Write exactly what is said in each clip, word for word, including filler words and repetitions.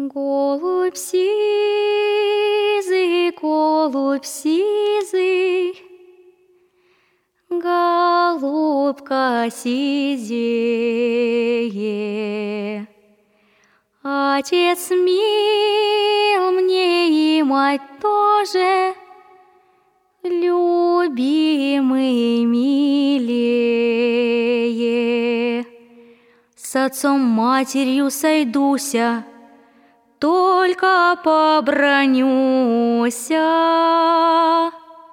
Голубь сизый, голубь сизый, голубка сизее. Отец мил мне и мать тоже, любимый милее. С отцом матерью сойдуся, только побранюся,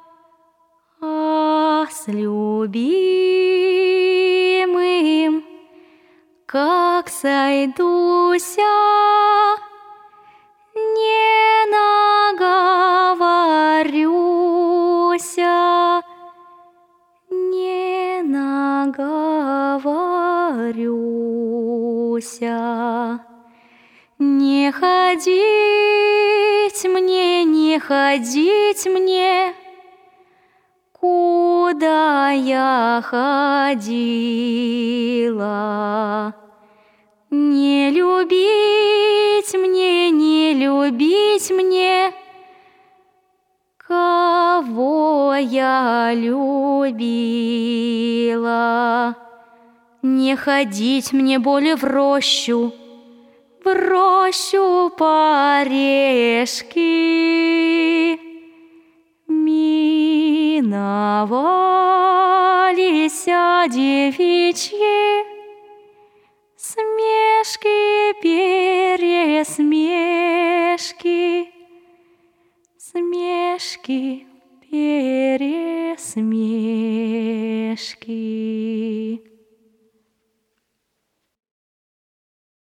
а с любимым, как сойдуся, не наговорюся, не наговорюся. Не ходить мне, не ходить мне, куда я ходила. Не любить мне, не любить мне, кого я любила. Не ходить мне более в рощу, в рощу по орешки. Миновалися девичьи смешки, пересмешки, смешки, пересмешки.